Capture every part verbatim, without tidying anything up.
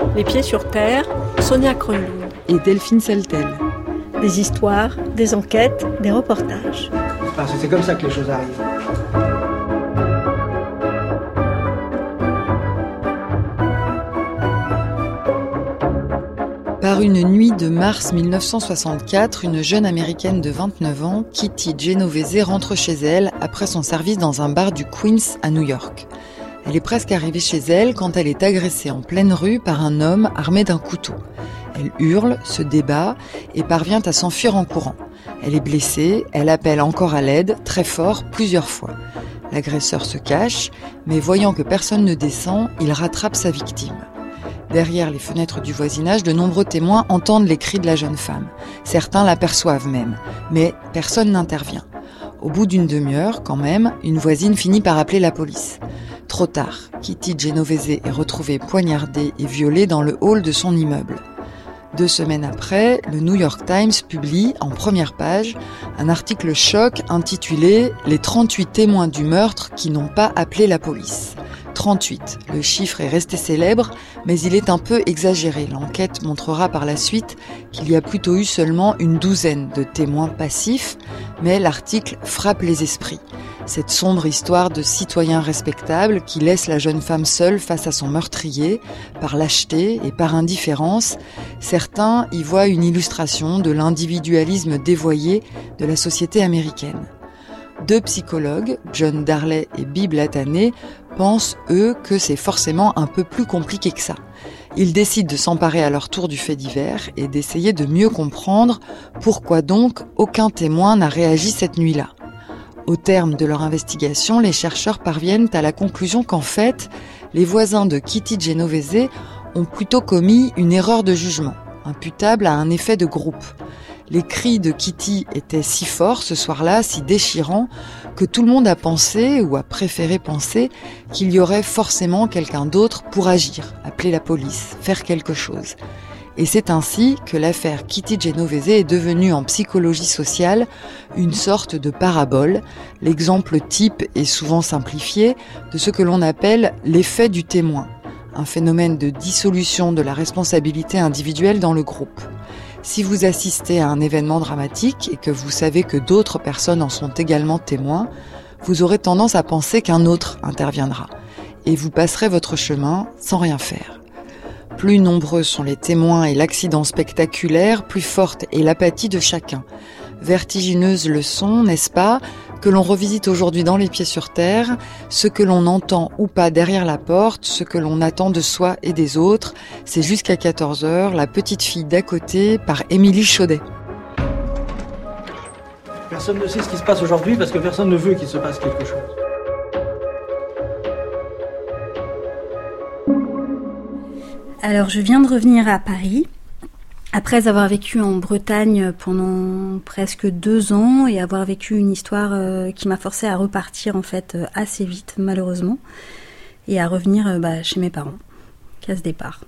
Les pieds sur terre, Sonia Kronlund. Et Delphine Seltel. Des histoires, des enquêtes, des reportages. Parce que c'est comme ça que les choses arrivent. Par une nuit de mars mille neuf cent soixante-quatre, une jeune américaine de vingt-neuf ans, Kitty Genovese, rentre chez elle après son service dans un bar du Queens à New York. Elle est presque arrivée chez elle quand elle est agressée en pleine rue par un homme armé d'un couteau. Elle hurle, se débat et parvient à s'enfuir en courant. Elle est blessée, elle appelle encore à l'aide, très fort, plusieurs fois. L'agresseur se cache, mais voyant que personne ne descend, il rattrape sa victime. Derrière les fenêtres du voisinage, de nombreux témoins entendent les cris de la jeune femme. Certains l'aperçoivent même, mais personne n'intervient. Au bout d'une demi-heure, quand même, une voisine finit par appeler la police. Trop tard, Kitty Genovese est retrouvée poignardée et violée dans le hall de son immeuble. Deux semaines après, le New York Times publie, en première page, un article choc intitulé « Les trente-huit témoins du meurtre qui n'ont pas appelé la police ». trente-huit. Le chiffre est resté célèbre, mais il est un peu exagéré. L'enquête montrera par la suite qu'il y a plutôt eu seulement une douzaine de témoins passifs, mais l'article frappe les esprits. Cette sombre histoire de citoyen respectable qui laisse la jeune femme seule face à son meurtrier, par lâcheté et par indifférence, certains y voient une illustration de l'individualisme dévoyé de la société américaine. Deux psychologues, John Darley et Bibb Latané, pensent, eux, que c'est forcément un peu plus compliqué que ça. Ils décident de s'emparer à leur tour du fait divers et d'essayer de mieux comprendre pourquoi donc aucun témoin n'a réagi cette nuit-là. Au terme de leur investigation, les chercheurs parviennent à la conclusion qu'en fait, les voisins de Kitty Genovese ont plutôt commis une erreur de jugement, imputable à un effet de groupe. Les cris de Kitty étaient si forts ce soir-là, si déchirants, que tout le monde a pensé, ou a préféré penser, qu'il y aurait forcément quelqu'un d'autre pour agir, appeler la police, faire quelque chose. Et c'est ainsi que l'affaire Kitty Genovese est devenue en psychologie sociale une sorte de parabole, l'exemple type et souvent simplifié de ce que l'on appelle l'effet du témoin, un phénomène de dissolution de la responsabilité individuelle dans le groupe. Si vous assistez à un événement dramatique et que vous savez que d'autres personnes en sont également témoins, vous aurez tendance à penser qu'un autre interviendra et vous passerez votre chemin sans rien faire. Plus nombreux sont les témoins et l'accident spectaculaire, plus forte est l'apathie de chacun. Vertigineuse leçon, n'est-ce pas, que l'on revisite aujourd'hui dans Les Pieds sur Terre, ce que l'on entend ou pas derrière la porte, ce que l'on attend de soi et des autres. C'est jusqu'à quatorze heures, La petite fille d'à côté, par Émilie Chaudet. Personne ne sait ce qui se passe aujourd'hui parce que personne ne veut qu'il se passe quelque chose. Alors, je viens de revenir à Paris, après avoir vécu en Bretagne pendant presque deux ans et avoir vécu une histoire euh, qui m'a forcée à repartir en fait euh, assez vite, malheureusement, et à revenir euh, bah, chez mes parents, case départ.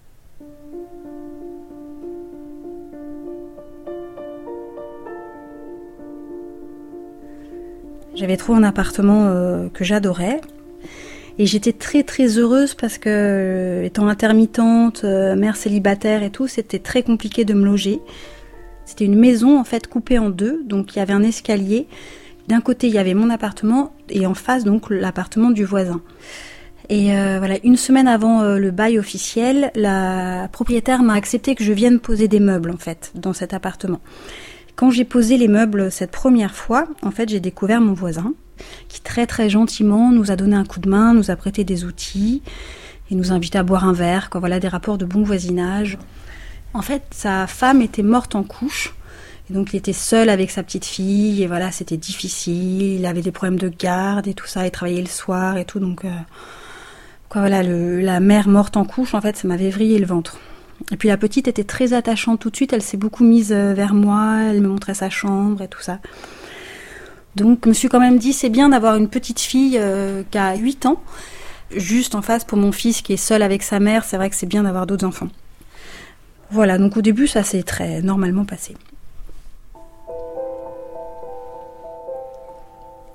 J'avais trouvé un appartement euh, que j'adorais. Et j'étais très très heureuse parce que, euh, étant intermittente, euh, mère célibataire et tout, c'était très compliqué de me loger. C'était une maison en fait coupée en deux, donc il y avait un escalier. D'un côté il y avait mon appartement et en face donc l'appartement du voisin. Et euh, voilà, une semaine avant euh, le bail officiel, la propriétaire m'a accepté que je vienne poser des meubles en fait dans cet appartement. Quand j'ai posé les meubles cette première fois, en fait j'ai découvert mon voisin, qui très très gentiment nous a donné un coup de main, nous a prêté des outils et nous a invités à boire un verre, quoi, voilà, des rapports de bon voisinage. En fait, sa femme était morte en couche, et donc il était seul avec sa petite fille, et voilà, c'était difficile, il avait des problèmes de garde et tout ça, il travaillait le soir et tout, donc euh, quoi, voilà, le, la mère morte en couche, en fait, ça m'avait vrillé le ventre. Et puis la petite était très attachante tout de suite, elle s'est beaucoup mise vers moi, elle me montrait sa chambre et tout ça. Donc je me suis quand même dit, c'est bien d'avoir une petite fille euh, qui a huit ans, juste en face pour mon fils qui est seul avec sa mère, c'est vrai que c'est bien d'avoir d'autres enfants. Voilà, donc au début ça s'est très normalement passé.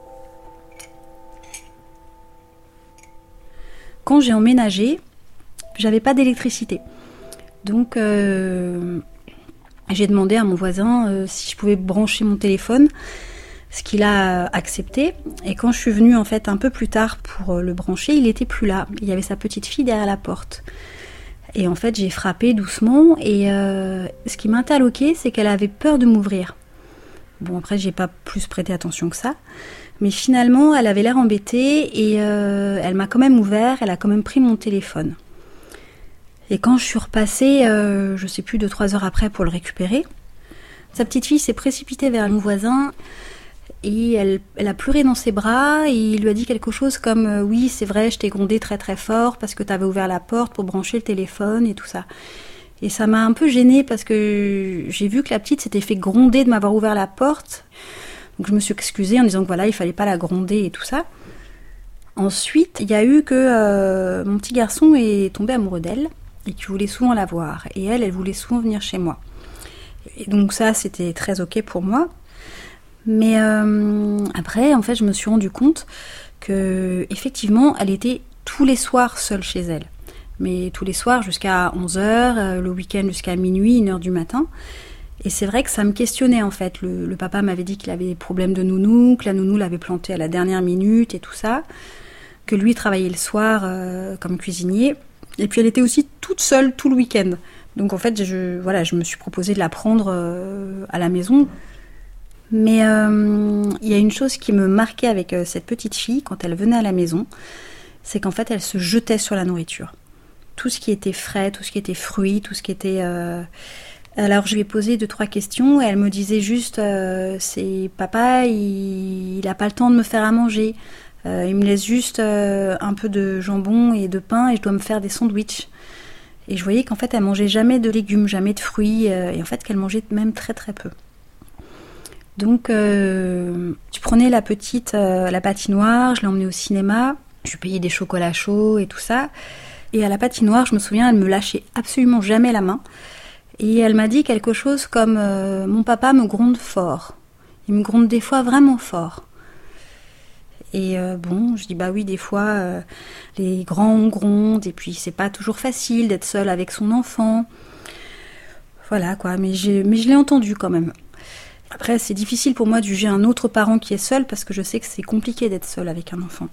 Quand j'ai emménagé, j'avais pas d'électricité. Donc euh, j'ai demandé à mon voisin euh, si je pouvais brancher mon téléphone, ce qu'il a accepté. Et quand je suis venue en fait un peu plus tard pour le brancher, il était plus là. Il y avait sa petite fille derrière la porte. Et en fait, j'ai frappé doucement et euh, ce qui m'interloquait, c'est qu'elle avait peur de m'ouvrir. Bon, après, j'ai pas plus prêté attention que ça. Mais finalement, elle avait l'air embêtée et euh, elle m'a quand même ouvert, elle a quand même pris mon téléphone. Et quand je suis repassée, euh, je sais plus, deux, trois heures après pour le récupérer, sa petite fille s'est précipitée vers mon voisin et elle, elle a pleuré dans ses bras et il lui a dit quelque chose comme euh, « Oui, c'est vrai, je t'ai grondé très très fort parce que t'avais ouvert la porte pour brancher le téléphone et tout ça. » Et ça m'a un peu gênée parce que j'ai vu que la petite s'était fait gronder de m'avoir ouvert la porte. Donc je me suis excusée en disant que voilà, il fallait pas la gronder et tout ça. Ensuite, il y a eu que euh, mon petit garçon est tombé amoureux d'elle et qu'il voulait souvent la voir. Et elle, elle voulait souvent venir chez moi. Et donc ça, c'était très ok pour moi. Mais euh, après, en fait, je me suis rendu compte que effectivement, elle était tous les soirs seule chez elle. Mais tous les soirs jusqu'à onze heures, euh, le week-end jusqu'à minuit, une heure du matin. Et c'est vrai que ça me questionnait en fait. Le, le papa m'avait dit qu'il avait des problèmes de nounou, que la nounou l'avait planté à la dernière minute et tout ça. Que lui travaillait le soir euh, comme cuisinier. Et puis elle était aussi toute seule tout le week-end. Donc en fait, je, voilà, je me suis proposé de la prendre euh, à la maison. Mais euh, il y a une chose qui me marquait avec euh, cette petite fille quand elle venait à la maison, c'est qu'en fait elle se jetait sur la nourriture. Tout ce qui était frais, tout ce qui était fruits, tout ce qui était... Euh... Alors je lui ai posé deux, trois questions et elle me disait juste euh, « c'est papa, il n'a pas le temps de me faire à manger. Euh, il me laisse juste euh, un peu de jambon et de pain et je dois me faire des sandwichs. » Et je voyais qu'en fait elle mangeait jamais de légumes, jamais de fruits euh, et en fait qu'elle mangeait même très très peu. Donc euh, je prenais la petite euh, la patinoire, je l'emmenais au cinéma, je lui payais des chocolats chauds et tout ça. Et à la patinoire, je me souviens, elle me lâchait absolument jamais la main. Et elle m'a dit quelque chose comme euh, « Mon papa me gronde fort. Il me gronde des fois vraiment fort. » Et euh, bon, je dis « Bah oui, des fois, euh, les grands on gronde. Et puis, c'est pas toujours facile d'être seule avec son enfant. » Voilà, quoi. Mais, j'ai, mais je l'ai entendu quand même. Après, c'est difficile pour moi de juger un autre parent qui est seul parce que je sais que c'est compliqué d'être seul avec un enfant.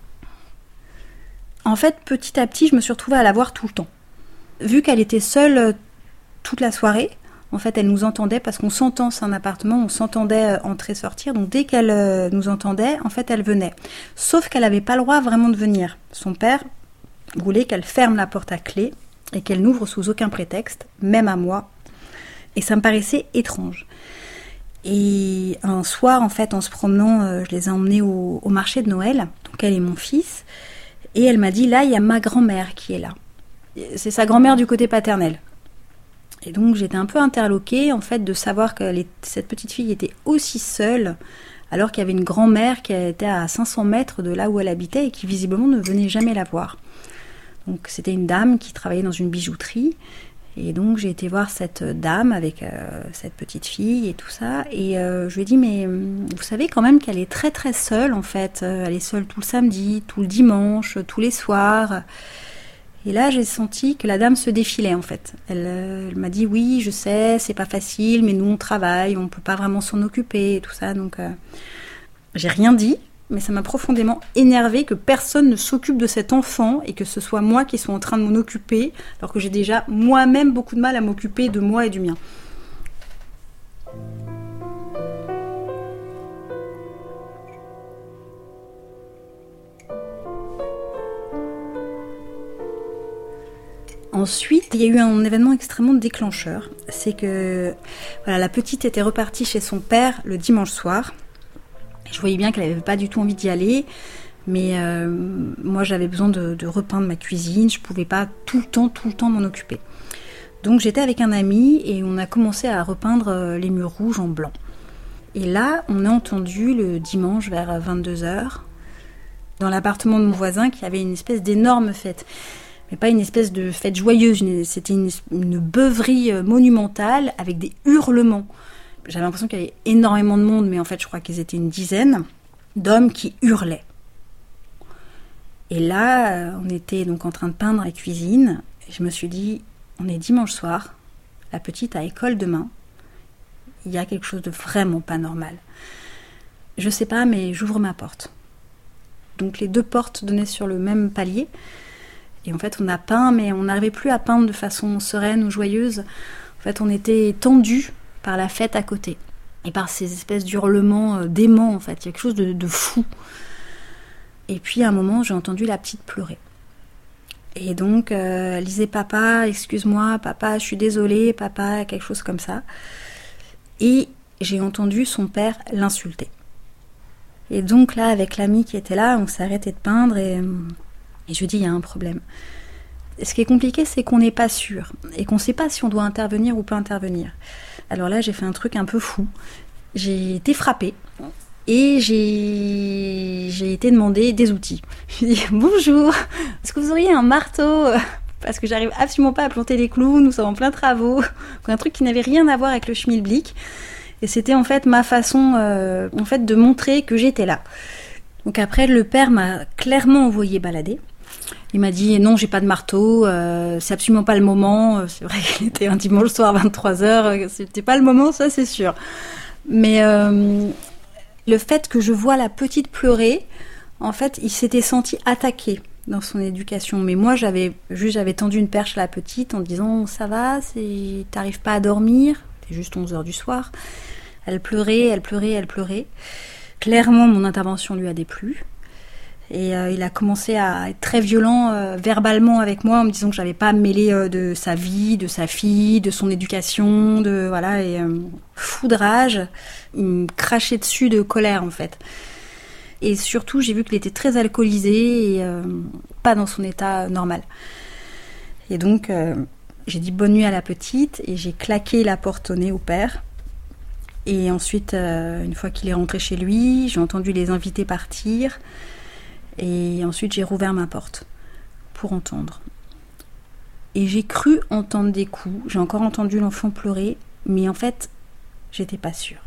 En fait, petit à petit, je me suis retrouvée à la voir tout le temps. Vu qu'elle était seule toute la soirée, en fait, elle nous entendait parce qu'on s'entend, c'est un appartement, on s'entendait entrer-sortir. Donc, dès qu'elle nous entendait, en fait, elle venait. Sauf qu'elle n'avait pas le droit vraiment de venir. Son père voulait qu'elle ferme la porte à clé et qu'elle n'ouvre sous aucun prétexte, même à moi. Et ça me paraissait étrange. Et un soir, en fait, en se promenant, je les ai emmenés au, au marché de Noël. Donc, elle et mon fils. Et elle m'a dit, là, il y a ma grand-mère qui est là. C'est sa grand-mère du côté paternel. Et donc, j'étais un peu interloquée, en fait, de savoir que les, cette petite fille était aussi seule, alors qu'il y avait une grand-mère qui était à cinq cents mètres de là où elle habitait et qui, visiblement, ne venait jamais la voir. Donc, c'était une dame qui travaillait dans une bijouterie. Et donc, j'ai été voir cette dame avec euh, cette petite fille et tout ça. Et euh, je lui ai dit, mais vous savez quand même qu'elle est très très seule, en fait. Elle est seule tout le samedi, tout le dimanche, tous les soirs. Et là, j'ai senti que la dame se défilait, en fait. Elle, elle m'a dit, oui, je sais, c'est pas facile, mais nous, on travaille, on peut pas vraiment s'en occuper et tout ça. Donc, euh, j'ai rien dit. Mais ça m'a profondément énervée que personne ne s'occupe de cet enfant et que ce soit moi qui sois en train de m'en occuper, alors que j'ai déjà moi-même beaucoup de mal à m'occuper de moi et du mien. Ensuite, il y a eu un événement extrêmement déclencheur. C'est que voilà, la petite était repartie chez son père le dimanche soir. Je voyais bien qu'elle n'avait pas du tout envie d'y aller, mais euh, moi j'avais besoin de, de repeindre ma cuisine, je ne pouvais pas tout le temps, tout le temps m'en occuper. Donc j'étais avec un ami et on a commencé à repeindre les murs rouges en blanc. Et là, on a entendu le dimanche vers vingt-deux heures, dans l'appartement de mon voisin, qu'il y avait une espèce d'énorme fête. Mais pas une espèce de fête joyeuse, c'était une, une beuverie monumentale avec des hurlements. J'avais l'impression qu'il y avait énormément de monde, mais en fait, je crois qu'ils étaient une dizaine d'hommes qui hurlaient. Et là, on était donc en train de peindre la cuisine. Et je me suis dit, on est dimanche soir, la petite a école demain. Il y a quelque chose de vraiment pas normal. Je sais pas, mais j'ouvre ma porte. Donc les deux portes donnaient sur le même palier. Et en fait, on a peint, mais on n'arrivait plus à peindre de façon sereine ou joyeuse. En fait, on était tendus par la fête à côté. Et par ces espèces d'hurlements déments, en fait. Il y a quelque chose de, de fou. Et puis, à un moment, j'ai entendu la petite pleurer. Et donc, euh, elle disait « Papa, excuse-moi, papa, je suis désolée, papa », quelque chose comme ça. Et j'ai entendu son père l'insulter. Et donc là, avec l'ami qui était là, on s'est arrêté de peindre et, et je lui ai dit, il y a un problème. Et ce qui est compliqué, c'est qu'on n'est pas sûr et qu'on ne sait pas si on doit intervenir ou pas intervenir. Alors là, j'ai fait un truc un peu fou. J'ai été frappée et j'ai, j'ai été demander des outils. Je lui ai dit, bonjour, est-ce que vous auriez un marteau ? Parce que j'arrive absolument pas à planter les clous, nous sommes en plein travaux. Un truc qui n'avait rien à voir avec le schmilblick. Et c'était en fait ma façon euh, en fait, de montrer que j'étais là. Donc après, le père m'a clairement envoyé balader. Il m'a dit non, j'ai pas de marteau, euh, c'est absolument pas le moment. C'est vrai qu'il était un dimanche soir à vingt-trois heures, c'était pas le moment, ça c'est sûr. Mais euh, le fait que je vois la petite pleurer, en fait, il s'était senti attaqué dans son éducation. Mais moi, j'avais juste j'avais tendu une perche à la petite en disant ça va, c'est, t'arrives pas à dormir, c'est juste onze heures du soir. Elle pleurait, elle pleurait, elle pleurait. Clairement, mon intervention lui a déplu. Et euh, il a commencé à être très violent euh, verbalement avec moi en me disant que j'avais pas à me mêler euh, de sa vie, de sa fille, de son éducation, de voilà. Et euh, foudrage, il me crachait dessus de colère en fait. Et surtout, j'ai vu qu'il était très alcoolisé et euh, pas dans son état normal. Et donc, euh, j'ai dit bonne nuit à la petite et j'ai claqué la porte au nez au père. Et ensuite, euh, une fois qu'il est rentré chez lui, j'ai entendu les invités partir. Et ensuite, j'ai rouvert ma porte pour entendre. Et j'ai cru entendre des coups. J'ai encore entendu l'enfant pleurer. Mais en fait, j'étais pas sûre.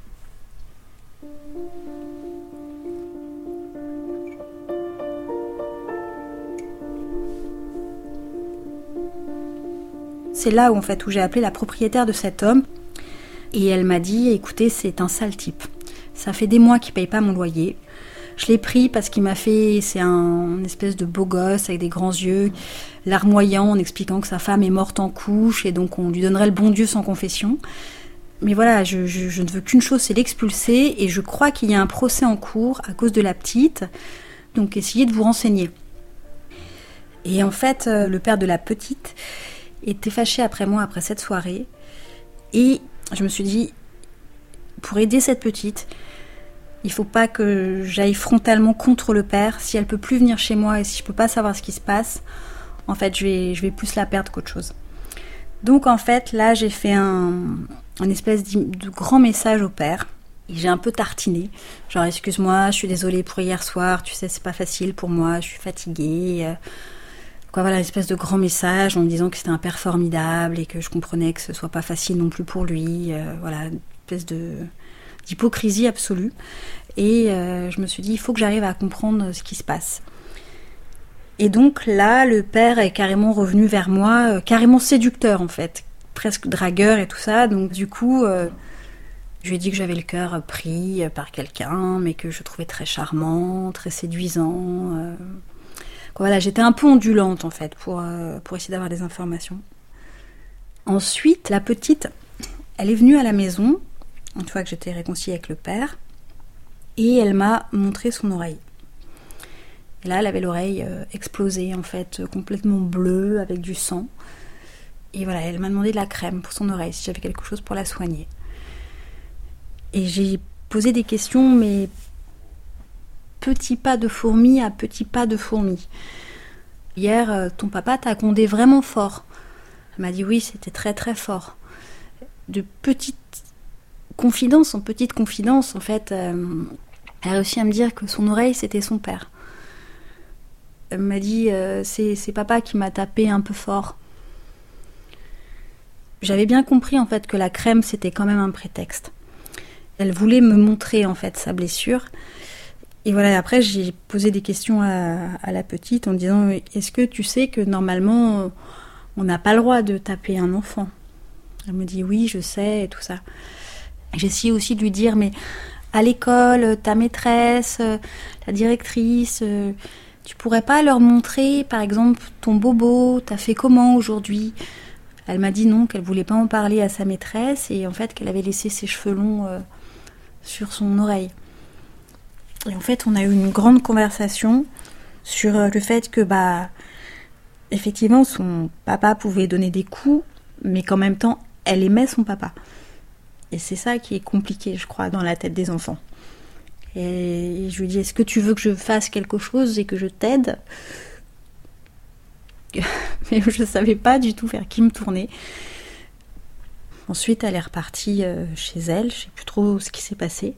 C'est là où, en fait, où j'ai appelé la propriétaire de cet homme. Et elle m'a dit, écoutez, c'est un sale type. Ça fait des mois qu'il paye pas mon loyer. Je l'ai pris parce qu'il m'a fait, c'est un une espèce de beau gosse avec des grands yeux, larmoyant en expliquant que sa femme est morte en couche et donc on lui donnerait le bon Dieu sans confession. Mais voilà, je, je, je ne veux qu'une chose, c'est l'expulser et je crois qu'il y a un procès en cours à cause de la petite. Donc essayez de vous renseigner. Et en fait, le père de la petite était fâché après moi après cette soirée et je me suis dit, pour aider cette petite, il faut pas que j'aille frontalement contre le père. Si elle peut plus venir chez moi et si je peux pas savoir ce qui se passe, en fait, je vais, je vais plus la perdre qu'autre chose. Donc, en fait, là, j'ai fait un, un espèce de grand message au père. Et j'ai un peu tartiné. Genre, excuse-moi, je suis désolée pour hier soir. Tu sais, c'est pas facile pour moi. Je suis fatiguée. Quoi, voilà, une espèce de grand message en me disant que c'était un père formidable et que je comprenais que ce soit pas facile non plus pour lui. Euh, voilà, une espèce de, d'hypocrisie absolue. Et euh, je me suis dit, il faut que j'arrive à comprendre ce qui se passe. Et donc là, le père est carrément revenu vers moi, euh, carrément séducteur en fait, presque dragueur et tout ça. Donc du coup, euh, je lui ai dit que j'avais le cœur pris par quelqu'un, mais que je trouvais très charmant, très séduisant. Euh, Voilà, j'étais un peu ondulante en fait pour, euh, pour essayer d'avoir des informations. Ensuite, la petite, elle est venue à la maison, une fois que j'étais réconciliée avec le père, et elle m'a montré son oreille. Et là, elle avait l'oreille euh, explosée en fait, complètement bleue, avec du sang. Et voilà, elle m'a demandé de la crème pour son oreille, si j'avais quelque chose pour la soigner. Et j'ai posé des questions, mais petit pas de fourmi à petit pas de fourmi. Hier, ton papa t'a condé vraiment fort. Elle m'a dit oui, c'était très très fort. De petite confidence en petite confidence, en fait, euh, elle a réussi à me dire que son oreille, c'était son père. Elle m'a dit, euh, c'est, c'est papa qui m'a tapé un peu fort. J'avais bien compris, en fait, que la crème, c'était quand même un prétexte. Elle voulait me montrer, en fait, sa blessure. Et voilà, après, j'ai posé des questions à, à la petite en disant « Est-ce que tu sais que normalement, on n'a pas le droit de taper un enfant ?» Elle me dit « Oui, je sais, et tout ça. » J'ai essayé aussi de lui dire « Mais à l'école, ta maîtresse, la directrice, tu pourrais pas leur montrer, par exemple, ton bobo, t'as fait comment aujourd'hui ?» Elle m'a dit non, qu'elle voulait pas en parler à sa maîtresse et en fait qu'elle avait laissé ses cheveux longs euh, sur son oreille. Et en fait, on a eu une grande conversation sur le fait que, bah, effectivement, son papa pouvait donner des coups, mais qu'en même temps, elle aimait son papa. Et c'est ça qui est compliqué, je crois, dans la tête des enfants. Et je lui dis, est-ce que tu veux que je fasse quelque chose et que je t'aide ? Mais je ne savais pas du tout vers qui me tourner. Ensuite, elle est repartie chez elle, je ne sais plus trop ce qui s'est passé.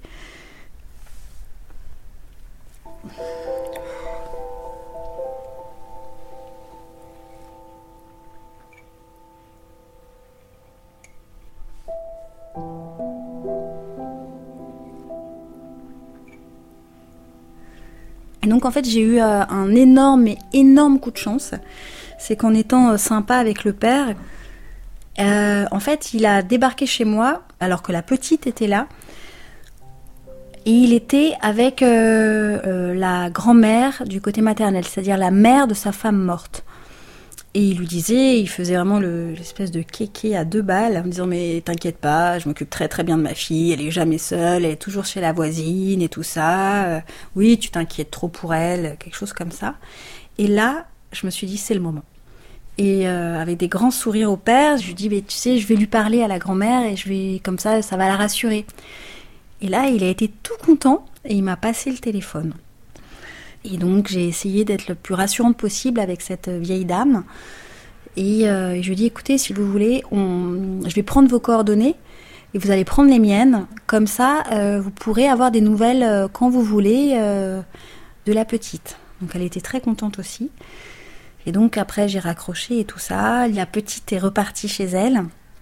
Et donc en fait j'ai eu euh, un énorme mais énorme coup de chance. C'est qu'en étant euh, sympa avec le père, euh, en fait il a débarqué chez moi alors que la petite était là. Et il était avec euh, euh, la grand-mère du côté maternel, c'est-à-dire la mère de sa femme morte. Et il lui disait, il faisait vraiment le, l'espèce de kéké à deux balles, en me disant « Mais t'inquiète pas, je m'occupe très très bien de ma fille, elle est jamais seule, elle est toujours chez la voisine et tout ça. Euh, oui, tu t'inquiètes trop pour elle, quelque chose comme ça. » Et là, je me suis dit « C'est le moment. » Et euh, avec des grands sourires au père, je lui dis « Mais tu sais, je vais lui parler à la grand-mère et je vais comme ça, ça va la rassurer. » Et là, il a été tout content et il m'a passé le téléphone. Et donc, j'ai essayé d'être le plus rassurante possible avec cette vieille dame. Et euh, je lui ai dit, écoutez, si vous voulez, on... je vais prendre vos coordonnées et vous allez prendre les miennes. Comme ça, euh, vous pourrez avoir des nouvelles euh, quand vous voulez euh, de la petite. Donc, elle était très contente aussi. Et donc, après, j'ai raccroché et tout ça. La petite est repartie chez elle.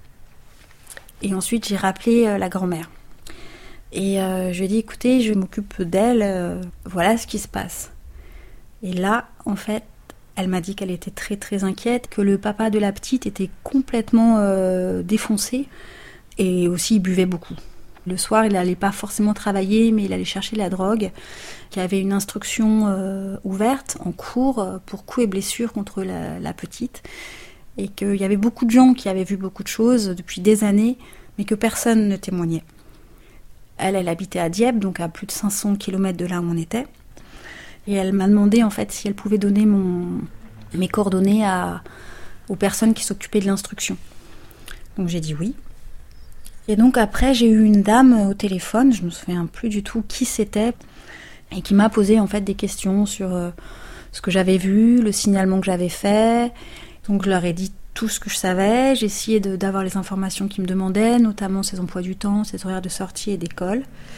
Et ensuite, j'ai rappelé euh, la grand-mère. Et euh, je lui ai dit, écoutez, je m'occupe d'elle, euh, voilà ce qui se passe. Et là, en fait, elle m'a dit qu'elle était très très inquiète, que le papa de la petite était complètement euh, défoncé, et aussi il buvait beaucoup. Le soir, il n'allait pas forcément travailler, mais il allait chercher la drogue, qu'il y avait une instruction euh, ouverte en cours pour coups et blessures contre la, la petite, et qu'il y avait beaucoup de gens qui avaient vu beaucoup de choses depuis des années, mais que personne ne témoignait. Elle, elle habitait à Dieppe, donc à plus de cinq cents kilomètres de là où on était. Et elle m'a demandé en fait si elle pouvait donner mon, mes coordonnées à, aux personnes qui s'occupaient de l'instruction. Donc j'ai dit oui. Et donc après j'ai eu une dame au téléphone, je me souviens plus du tout qui c'était, et qui m'a posé en fait des questions sur euh, ce que j'avais vu, le signalement que j'avais fait. Donc je leur ai dit tout ce que je savais, j'ai essayé de, d'avoir les informations qu'ils me demandaient, notamment ses emplois du temps, ses horaires de sortie et d'école.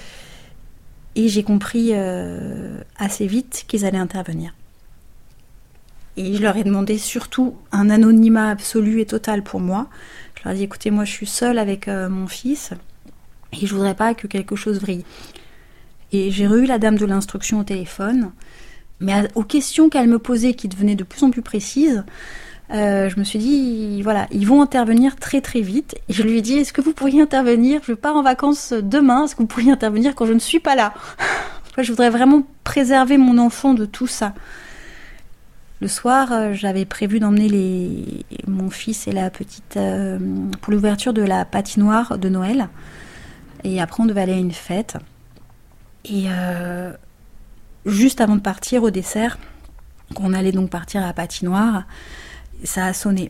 Et j'ai compris euh, assez vite qu'ils allaient intervenir. Et je leur ai demandé surtout un anonymat absolu et total pour moi. Je leur ai dit, écoutez, moi je suis seule avec euh, mon fils et je voudrais pas que quelque chose vrille. Et j'ai eu la dame de l'instruction au téléphone, mais à, aux questions qu'elle me posait, qui devenaient de plus en plus précises, Euh, je me suis dit, voilà, ils vont intervenir très très vite. Et je lui ai dit, est-ce que vous pourriez intervenir ? Je pars en vacances demain, est-ce que vous pourriez intervenir quand je ne suis pas là ? Je voudrais vraiment préserver mon enfant de tout ça. Le soir, euh, j'avais prévu d'emmener les... mon fils et la petite euh, pour l'ouverture de la patinoire de Noël. Et après, on devait aller à une fête. Et euh, juste avant de partir au dessert, qu'on allait donc partir à la patinoire, ça a sonné.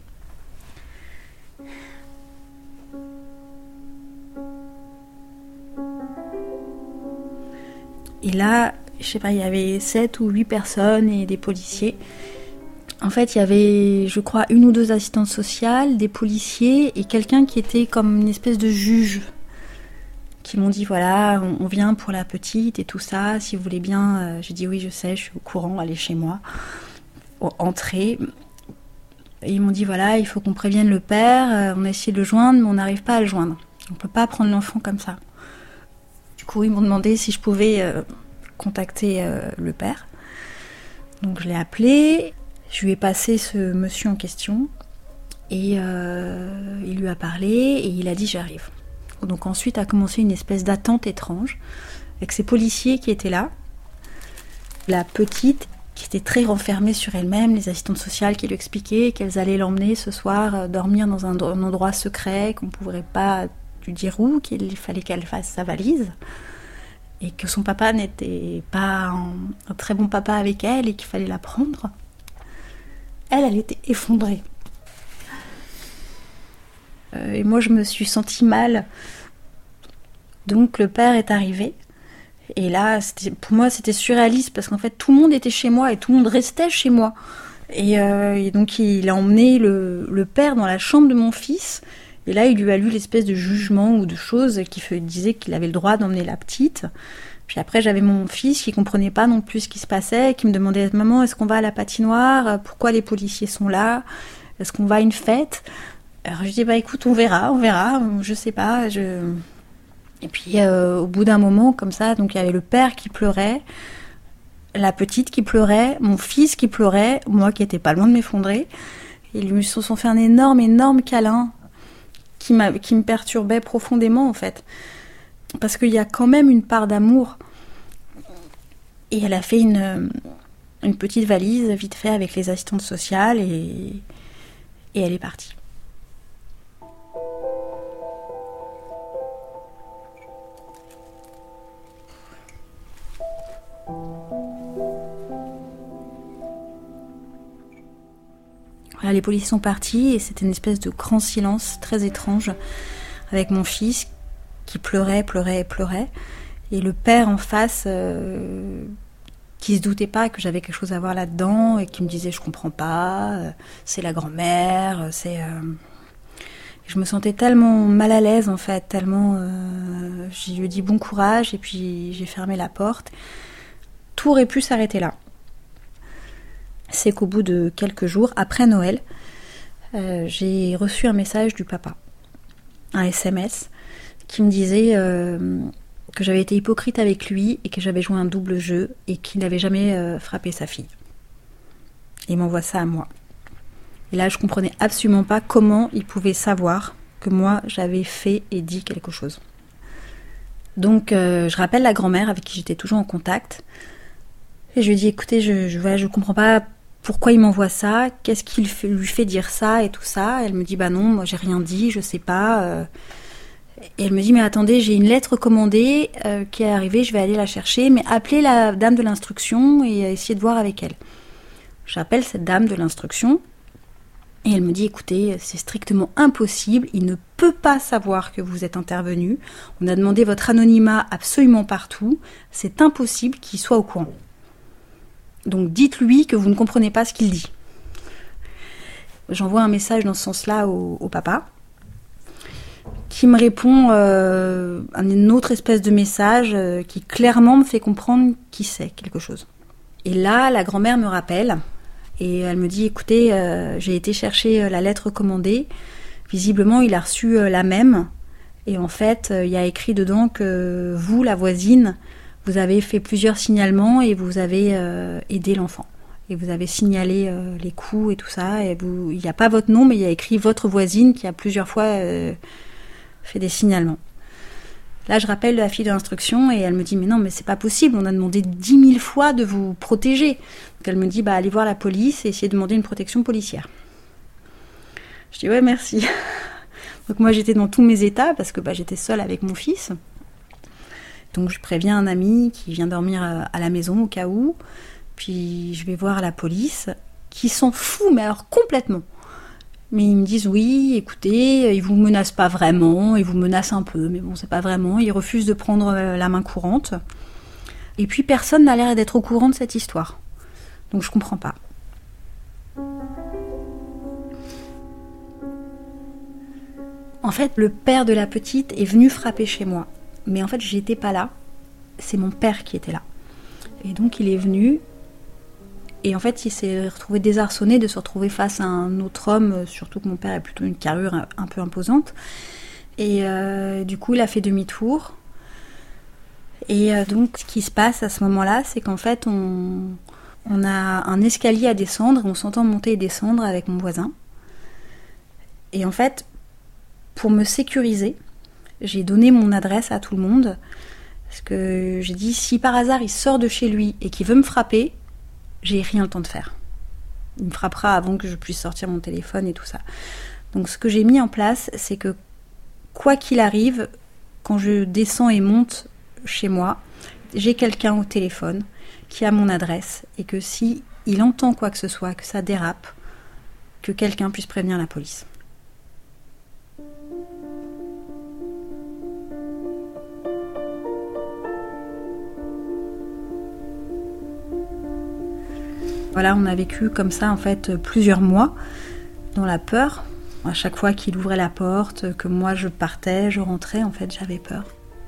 Et là, je sais pas, il y avait sept ou huit personnes et des policiers. En fait, il y avait, je crois, une ou deux assistantes sociales, des policiers et quelqu'un qui était comme une espèce de juge, qui m'ont dit, voilà, on, on vient pour la petite et tout ça, si vous voulez bien. Euh, j'ai dit, oui, je sais, je suis au courant, allez chez moi. Entrez. Et ils m'ont dit, voilà, il faut qu'on prévienne le père, euh, on a essayé de le joindre, mais on n'arrive pas à le joindre. On ne peut pas prendre l'enfant comme ça. Du coup, ils m'ont demandé si je pouvais euh, contacter euh, le père. Donc je l'ai appelé, je lui ai passé ce monsieur en question et euh, il lui a parlé et il a dit j'arrive. Donc ensuite a commencé une espèce d'attente étrange avec ces policiers qui étaient là. La petite qui était très renfermée sur elle-même, les assistantes sociales qui lui expliquaient qu'elles allaient l'emmener ce soir euh, dormir dans un, un endroit secret, qu'on ne pourrait pas lui dire où, qu'il fallait qu'elle fasse sa valise. Et que son papa n'était pas un, un très bon papa avec elle et qu'il fallait la prendre. Elle, elle était effondrée. Euh, et moi, je me suis sentie mal. Donc, le père est arrivé. Et là, c'était, pour moi, c'était surréaliste parce qu'en fait, tout le monde était chez moi et tout le monde restait chez moi. Et, euh, et donc, il a emmené le, le père dans la chambre de mon fils. Et là, il lui a lu l'espèce de jugement ou de choses qui disait qu'il avait le droit d'emmener la petite. Puis après, j'avais mon fils qui comprenait pas non plus ce qui se passait, qui me demandait « Maman, est-ce qu'on va à la patinoire ? Pourquoi les policiers sont là ? Est-ce qu'on va à une fête ?» Alors je dis « Bah écoute, on verra, on verra, je sais pas. Je... » Et puis euh, au bout d'un moment, comme ça, donc il y avait le père qui pleurait, la petite qui pleurait, mon fils qui pleurait, moi qui étais pas loin de m'effondrer. Ils lui se sont fait un énorme, énorme câlin. Qui, m'a, qui me perturbait profondément en fait. Parce qu'il y a quand même une part d'amour. Et elle a fait une, une petite valise vite fait avec les assistantes sociales et, et elle est partie. Voilà, les policiers sont partis et c'était une espèce de grand silence très étrange avec mon fils qui pleurait, pleurait, pleurait et le père en face euh, qui se doutait pas que j'avais quelque chose à voir là-dedans et qui me disait je comprends pas, euh, c'est la grand-mère, c'est... Euh... Je me sentais tellement mal à l'aise en fait, tellement... Euh... Je lui ai dit bon courage et puis j'ai fermé la porte. Tout aurait pu s'arrêter là. C'est qu'au bout de quelques jours, après Noël, euh, j'ai reçu un message du papa, un S M S, qui me disait euh, que j'avais été hypocrite avec lui et que j'avais joué un double jeu et qu'il n'avait jamais euh, frappé sa fille. Il m'envoie ça à moi. Et là, je comprenais absolument pas comment il pouvait savoir que moi, j'avais fait et dit quelque chose. Donc, euh, je rappelle la grand-mère avec qui j'étais toujours en contact. Et je lui dis, écoutez, je je, voilà, je comprends pas pourquoi il m'envoie ça, qu'est-ce qui lui fait dire ça et tout ça. Elle me dit, bah non, moi j'ai rien dit, je sais pas. Et elle me dit, mais attendez, j'ai une lettre commandée euh, qui est arrivée, je vais aller la chercher, mais appelez la dame de l'instruction et essayez de voir avec elle. J'appelle cette dame de l'instruction et elle me dit, écoutez, c'est strictement impossible, il ne peut pas savoir que vous êtes intervenu, on a demandé votre anonymat absolument partout, c'est impossible qu'il soit au courant. Donc dites-lui que vous ne comprenez pas ce qu'il dit. J'envoie un message dans ce sens-là au, au papa, qui me répond euh, une autre espèce de message euh, qui clairement me fait comprendre qu'il sait quelque chose. Et là, la grand-mère me rappelle, et elle me dit, écoutez, euh, j'ai été chercher la lettre commandée, visiblement il a reçu euh, la même, et en fait, euh, il y a écrit dedans que vous, la voisine, vous avez fait plusieurs signalements et vous avez euh, aidé l'enfant. Et vous avez signalé euh, les coups et tout ça. Et vous, il n'y a pas votre nom, mais il y a écrit votre voisine qui a plusieurs fois euh, fait des signalements. Là, je rappelle la fille de l'instruction et elle me dit « Mais non, mais c'est pas possible, on a demandé dix mille fois de vous protéger. » Donc elle me dit bah, « Allez voir la police et essayez de demander une protection policière. » Je dis « Ouais, merci. » Donc moi, j'étais dans tous mes états parce que bah, j'étais seule avec mon fils. Donc je préviens un ami qui vient dormir à la maison au cas où. Puis je vais voir la police qui s'en fout, mais alors complètement. Mais ils me disent oui, écoutez, ils vous menacent pas vraiment, ils vous menacent un peu, mais bon, c'est pas vraiment. Ils refusent de prendre la main courante. Et puis personne n'a l'air d'être au courant de cette histoire. Donc je comprends pas. En fait, le père de la petite est venu frapper chez moi. Mais en fait, j'étais pas là. C'est mon père qui était là. Et donc, il est venu. Et en fait, il s'est retrouvé désarçonné de se retrouver face à un autre homme, surtout que mon père a plutôt une carrure un peu imposante. Et euh, du coup, il a fait demi-tour. Et euh, donc, ce qui se passe à ce moment-là, c'est qu'en fait, on, on a un escalier à descendre, on s'entend monter et descendre avec mon voisin. Et en fait, pour me sécuriser, j'ai donné mon adresse à tout le monde, parce que j'ai dit, si par hasard il sort de chez lui et qu'il veut me frapper, j'ai rien le temps de faire. Il me frappera avant que je puisse sortir mon téléphone et tout ça. Donc ce que j'ai mis en place, c'est que quoi qu'il arrive, quand je descends et monte chez moi, j'ai quelqu'un au téléphone qui a mon adresse et que si il entend quoi que ce soit, que ça dérape, que quelqu'un puisse prévenir la police. Voilà, on a vécu comme ça en fait plusieurs mois dans la peur. À chaque fois qu'il ouvrait la porte, que moi je partais, je rentrais, en fait j'avais peur.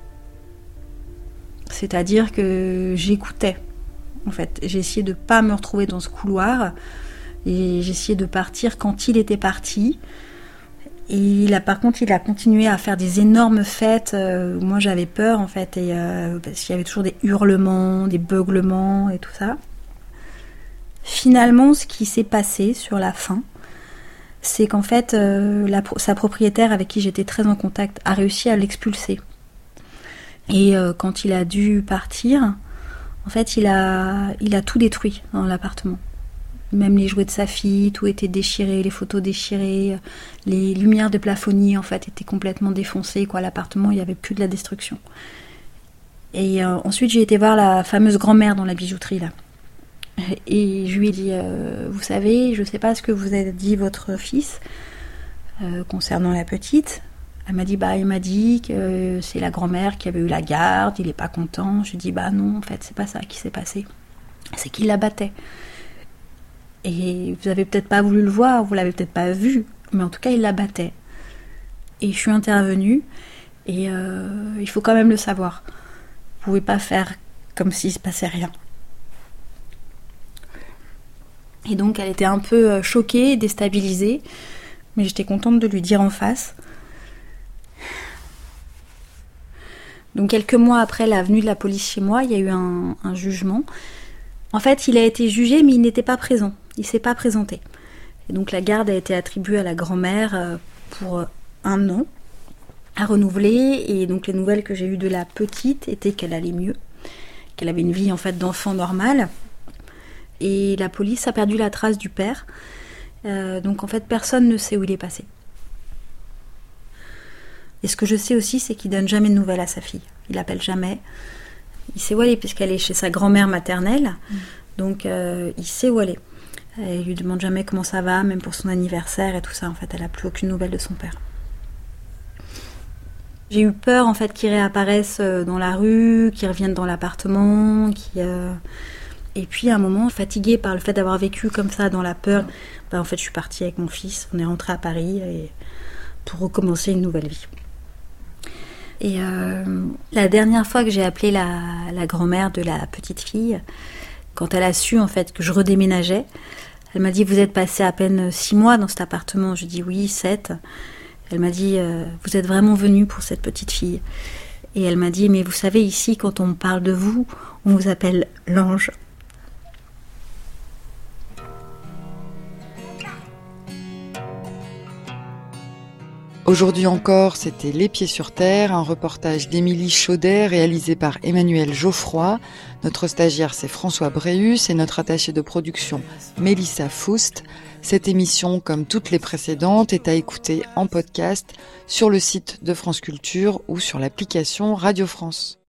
C'est-à-dire que j'écoutais. En fait, j'ai essayé de ne pas me retrouver dans ce couloir et j'ai essayé de partir quand il était parti. Et là, par contre, il a continué à faire des énormes fêtes où moi j'avais peur en fait, et, euh, parce qu'il y avait toujours des hurlements, des beuglements et tout ça. Finalement, ce qui s'est passé sur la fin, c'est qu'en fait, euh, la, sa propriétaire, avec qui j'étais très en contact, a réussi à l'expulser. Et euh, quand il a dû partir, en fait, il a, il a tout détruit dans l'appartement. Même les jouets de sa fille, tout était déchiré, les photos déchirées, les lumières de plafonnier, en fait, étaient complètement défoncées, quoi. L'appartement, il n'y avait plus de la destruction. Et euh, ensuite, j'ai été voir la fameuse grand-mère dans la bijouterie, là. Et je lui ai dit, euh, vous savez, je ne sais pas ce que vous a dit votre fils euh, concernant la petite. Elle m'a dit, bah, il m'a dit que c'est la grand-mère qui avait eu la garde, il n'est pas content. Je lui ai dit, bah non, en fait, c'est pas ça qui s'est passé. C'est qu'il la battait. Et vous avez peut-être pas voulu le voir, vous l'avez peut-être pas vu, mais en tout cas, il la battait. Et je suis intervenue, et euh, il faut quand même le savoir. Vous pouvez pas faire comme s'il se passait rien. Et donc elle était un peu choquée, déstabilisée, mais j'étais contente de lui dire en face. Donc quelques mois après la venue de la police chez moi, il y a eu un, un jugement. En fait, il a été jugé, mais il n'était pas présent. Il ne s'est pas présenté. Et donc la garde a été attribuée à la grand-mère pour un an, à renouveler. Et donc les nouvelles que j'ai eues de la petite étaient qu'elle allait mieux, qu'elle avait une vie en fait d'enfant normale. Et la police a perdu la trace du père. Euh, donc en fait, personne ne sait où il est passé. Et ce que je sais aussi, c'est qu'il donne jamais de nouvelles à sa fille. Il l'appelle jamais. Il sait où elle est, puisqu'elle est chez sa grand-mère maternelle. Mmh. Donc euh, il sait où elle est. Il lui demande jamais comment ça va, même pour son anniversaire et tout ça. En fait, elle n'a plus aucune nouvelle de son père. J'ai eu peur en fait qu'il réapparaisse dans la rue, qu'il revienne dans l'appartement, qu'il... Euh... Et puis à un moment, fatiguée par le fait d'avoir vécu comme ça dans la peur, bah, en fait je suis partie avec mon fils, on est rentré à Paris et pour recommencer une nouvelle vie. Et euh, la dernière fois que j'ai appelé la, la grand-mère de la petite fille, quand elle a su en fait que je redéménageais, elle m'a dit, vous êtes passé à peine six mois dans cet appartement. Je dis oui, sept. Elle m'a dit, euh, vous êtes vraiment venu pour cette petite fille. Et elle m'a dit, mais vous savez, ici, quand on parle de vous, on vous appelle l'ange. Aujourd'hui encore, c'était Les Pieds sur Terre, un reportage d'Émilie Chaudet réalisé par Emmanuel Geoffroy. Notre stagiaire, c'est François Bréhus et notre attachée de production, Mélissa Foust. Cette émission, comme toutes les précédentes, est à écouter en podcast sur le site de France Culture ou sur l'application Radio France.